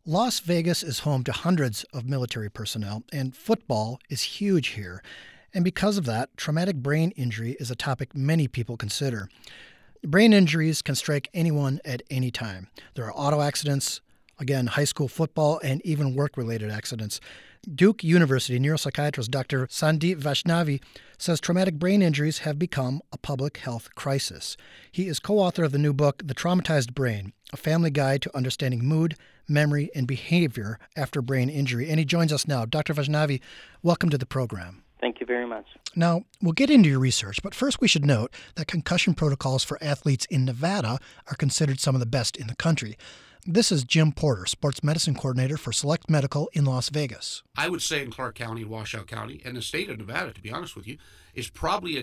Las Vegas is home to hundreds of military personnel, and football is huge here. And because of that, traumatic brain injury is a topic many people consider. Brain injuries can strike anyone at any time. There are auto accidents, again, high school football, and even work-related accidents. Duke University neuropsychiatrist Dr. Sandeep Vaishnavi says traumatic brain injuries have become a public health crisis. He is co-author of the new book, The Traumatized Brain, a family guide to understanding mood, memory, and behavior after brain injury. And he joins us now. Dr. Vaishnavi, welcome to the program. Thank you very much. Now, we'll get into your research, but first we should note that concussion protocols for athletes in Nevada are considered some of the best in the country. This is Jim Porter, sports medicine coordinator for Select Medical in Las Vegas. I would say in Clark County, Washoe County, and the state of Nevada, to be honest with you, is probably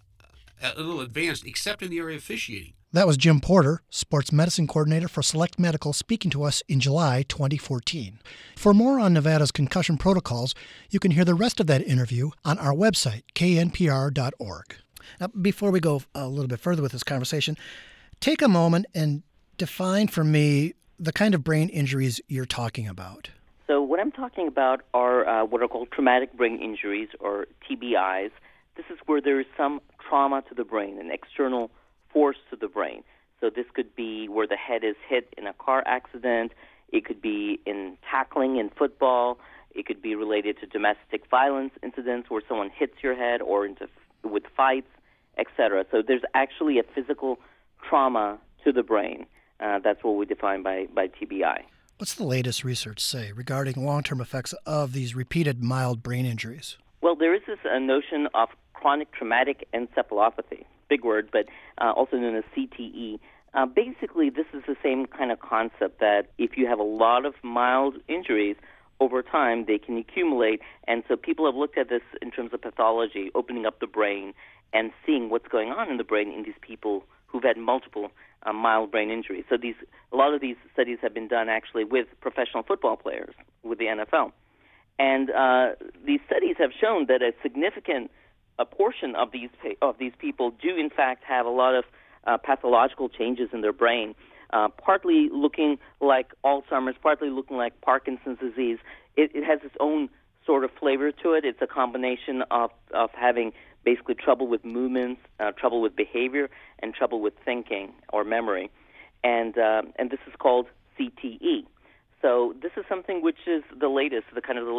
a little advanced, except in the area of officiating. That was Jim Porter, sports medicine coordinator for Select Medical, speaking to us in July 2014. For more on Nevada's concussion protocols, you can hear the rest of that interview on our website, knpr.org. Now, before we go a little bit further with this conversation, take a moment and define for me the kind of brain injuries you're talking about. So what I'm talking about are what are called traumatic brain injuries, or TBIs. This is where there is some trauma to the brain, an external force to the brain. So this could be where the head is hit in a car accident. It could be in tackling in football. It could be related to domestic violence incidents where someone hits your head, or with fights, etc. So there's actually a physical trauma to the brain. That's what we define by TBI. What's the latest research say regarding long-term effects of these repeated mild brain injuries? Well, there is this notion of chronic traumatic encephalopathy, big word, but also known as CTE. Basically, this is the same kind of concept that if you have a lot of mild injuries, over time they can accumulate. And so people have looked at this in terms of pathology, opening up the brain and seeing what's going on in the brain in these people who've had multiple mild brain injuries. So a lot of these studies have been done actually with professional football players, with the NFL. And these studies have shown that a significant portion of these people do in fact have a lot of pathological changes in their brain, partly looking like Alzheimer's, partly looking like Parkinson's disease. It has its own sort of flavor to it. It's a combination of having basically trouble with movements, trouble with behavior, and trouble with thinking or memory. And this is called CTE. So this is something which is the latest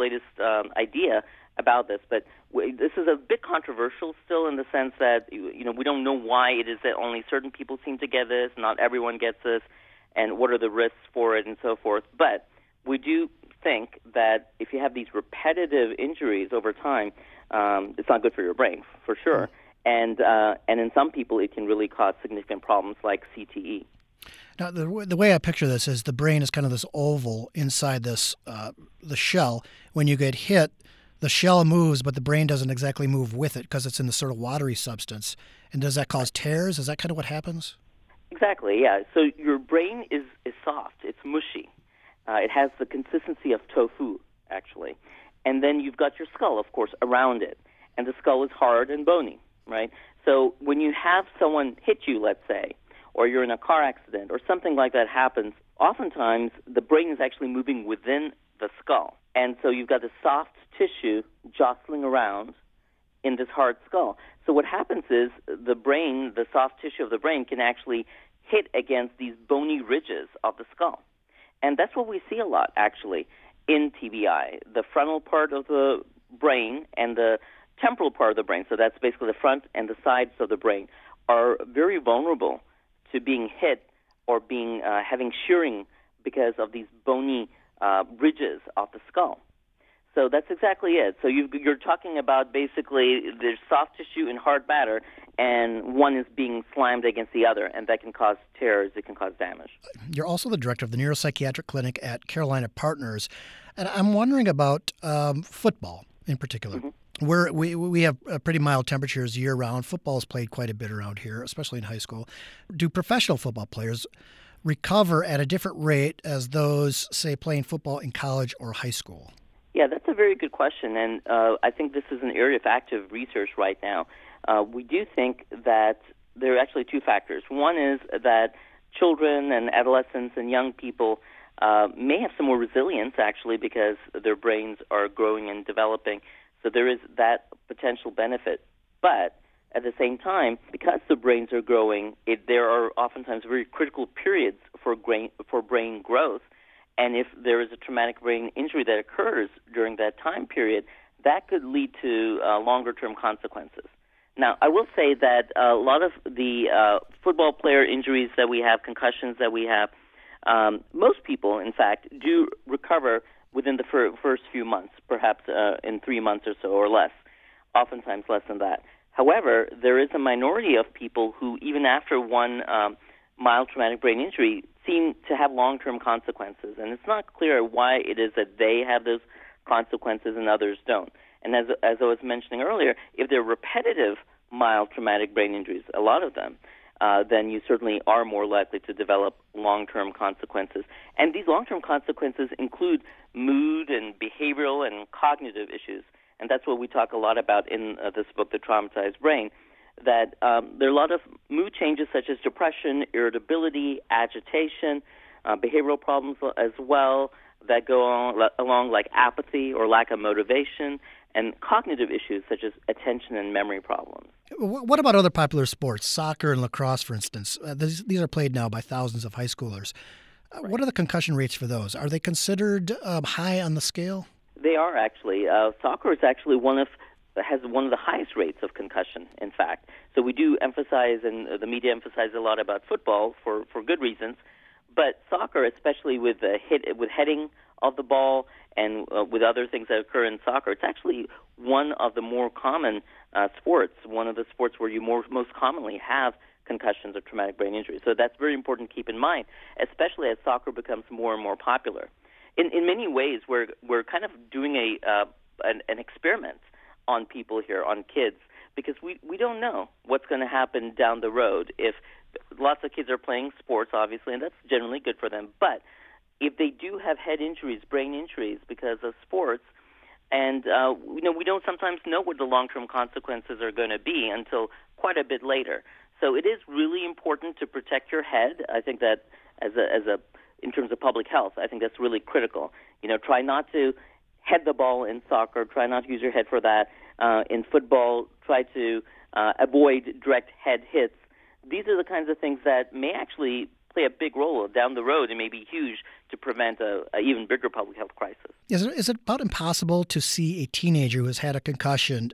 idea about this. But this is a bit controversial still, in the sense that we don't know why it is that only certain people seem to get this, not everyone gets this, and what are the risks for it, and so forth. But we do think that if you have these repetitive injuries over time, it's not good for your brain, for sure. And in some people, it can really cause significant problems like CTE. Now, the way I picture this is the brain is kind of this oval inside this the shell. When you get hit, the shell moves, but the brain doesn't exactly move with it because it's in the sort of watery substance. And does that cause tears? Is that kind of what happens? Exactly, yeah. So your brain is soft. It's mushy. It has the consistency of tofu, actually. And then you've got your skull, of course, around it. And the skull is hard and bony, right? So when you have someone hit you, let's say, or you're in a car accident or something like that happens, oftentimes the brain is actually moving within the skull. And so you've got the soft tissue jostling around in this hard skull. So what happens is the brain, the soft tissue of the brain, can actually hit against these bony ridges of the skull. And that's what we see a lot, actually, in TBI. The frontal part of the brain and the temporal part of the brain, so that's basically the front and the sides of the brain, are very vulnerable to being hit or being having shearing because of these bony ridges of the skull. So that's exactly it. So you're talking about basically there's soft tissue and hard matter, and one is being slammed against the other, and that can cause tears, it can cause damage. You're also the director of the neuropsychiatric clinic at Carolina Partners, and I'm wondering about football in particular. Mm-hmm. We have pretty mild temperatures year-round. Football is played quite a bit around here, especially in high school. Do professional football players recover at a different rate as those, say, playing football in college or high school? Yeah, that's a very good question, and I think this is an area of active research right now. We do think that there are actually two factors. One is that children and adolescents and young people may have some more resilience, actually, because their brains are growing and developing. So there is that potential benefit. But at the same time, because the brains are growing, there are oftentimes very critical periods for brain growth. And if there is a traumatic brain injury that occurs during that time period, that could lead to longer-term consequences. Now, I will say that a lot of the football player injuries that we have, concussions that we have, most people, in fact, do recover within the first few months, perhaps in 3 months or so or less, oftentimes less than that. However, there is a minority of people who, even after one mild traumatic brain injury, seem to have long-term consequences. And it's not clear why it is that they have those consequences and others don't. And as I was mentioning earlier, if they're repetitive mild traumatic brain injuries, a lot of them, then you certainly are more likely to develop long-term consequences. And these long-term consequences include mood and behavioral and cognitive issues. And that's what we talk a lot about in this book, The Traumatized Brain, that there are a lot of mood changes such as depression, irritability, agitation, behavioral problems as well that go along like apathy or lack of motivation, and cognitive issues such as attention and memory problems. What about other popular sports, soccer and lacrosse, for instance? These are played now by thousands of high schoolers. Right. What are the concussion rates for those? Are they considered high on the scale? They are actually. Soccer is actually has one of the highest rates of concussion, in fact. So we do emphasize, and the media emphasize a lot about football for good reasons, but soccer, especially with heading of the ball and with other things that occur in soccer, it's actually one of the more common sports, one of the sports where you most commonly have concussions or traumatic brain injuries. So that's very important to keep in mind, especially as soccer becomes more and more popular. In many ways, we're kind of doing an experiment on people here, on kids, because we don't know what's going to happen down the road. If lots of kids are playing sports, obviously, and that's generally good for them, but if they do have head injuries, brain injuries because of sports, and we don't sometimes know what the long-term consequences are going to be until quite a bit later. So it is really important to protect your head. I think that in terms of public health, I think that's really critical. Try not to head the ball in soccer. Try not to use your head for that. In football, try to avoid direct head hits. These are the kinds of things that may actually play a big role down the road and may be huge to prevent an even bigger public health crisis. Is it about impossible to see a teenager who has had a concussion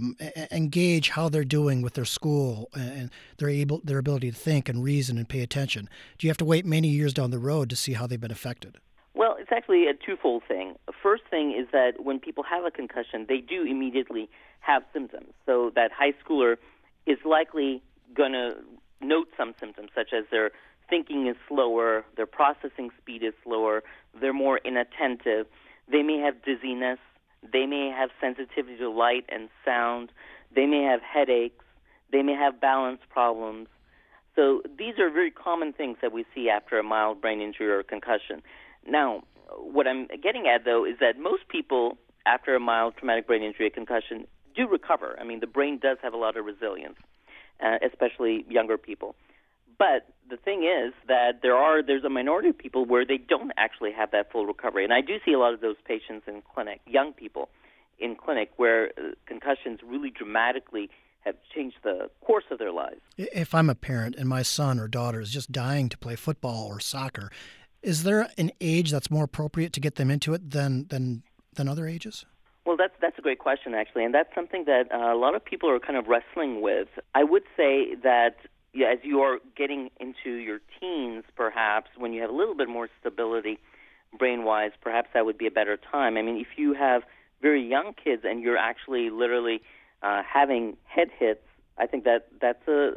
and gauge how they're doing with their school and their ability to think and reason and pay attention? Do you have to wait many years down the road to see how they've been affected? Well, it's actually a twofold thing. The first thing is that when people have a concussion, they do immediately have symptoms. So that high schooler is likely going to note some symptoms, such as their thinking is slower, their processing speed is slower, they're more inattentive, they may have dizziness, they may have sensitivity to light and sound, they may have headaches, they may have balance problems. So these are very common things that we see after a mild brain injury or concussion. Now, what I'm getting at, though, is that most people after a mild traumatic brain injury or concussion do recover. I mean, the brain does have a lot of resilience, especially younger people. But the thing is that there's a minority of people where they don't actually have that full recovery. And I do see a lot of those patients in clinic, young people in clinic, where concussions really dramatically have changed the course of their lives. If I'm a parent and my son or daughter is just dying to play football or soccer, is there an age that's more appropriate to get them into it than other ages? Well, that's a great question, actually, and that's something that a lot of people are kind of wrestling with. I would say that as you are getting into your teens, perhaps, when you have a little bit more stability brain-wise, perhaps that would be a better time. I mean, if you have very young kids and you're actually literally having head hits, I think that's a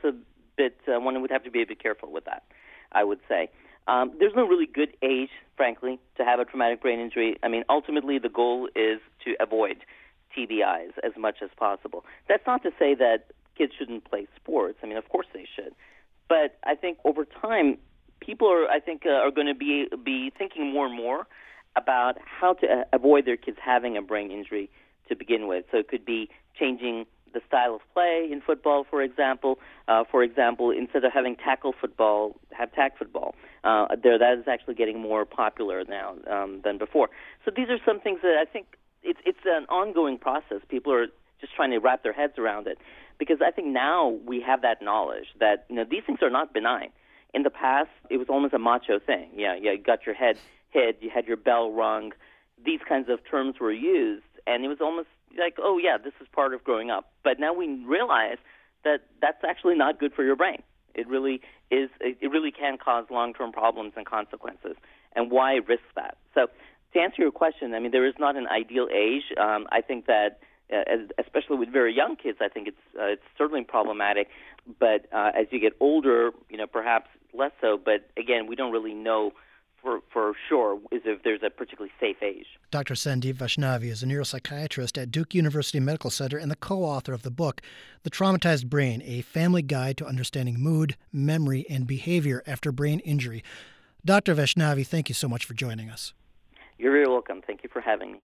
bit, one would have to be a bit careful with that, I would say. There's no really good age, frankly, to have a traumatic brain injury. I mean, ultimately the goal is to avoid TBIs as much as possible. That's not to say that kids shouldn't play sports. I mean, of course they should. But I think over time, people are going to be thinking more and more about how to avoid their kids having a brain injury to begin with. So it could be changing the style of play in football, for example. Instead of having tackle football, have tag football. That is actually getting more popular now than before. So these are some things that I think it's an ongoing process. People are just trying to wrap their heads around it, because I think now we have that knowledge that these things are not benign. In the past, it was almost a macho thing. Yeah, you got your head hit, you had your bell rung. These kinds of terms were used, and it was almost like, oh yeah, this is part of growing up. But now we realize that that's actually not good for your brain. It really is. It really can cause long-term problems and consequences. And why risk that? So, to answer your question, I mean, there is not an ideal age. I think that, especially with very young kids, I think it's certainly problematic. But as you get older, perhaps less so. But again, we don't really know for sure if there's a particularly safe age. Dr. Sandeep Vaishnavi is a neuropsychiatrist at Duke University Medical Center and the co-author of the book, The Traumatized Brain, A Family Guide to Understanding Mood, Memory, and Behavior After Brain Injury. Dr. Vaishnavi, thank you so much for joining us. You're very welcome. Thank you for having me.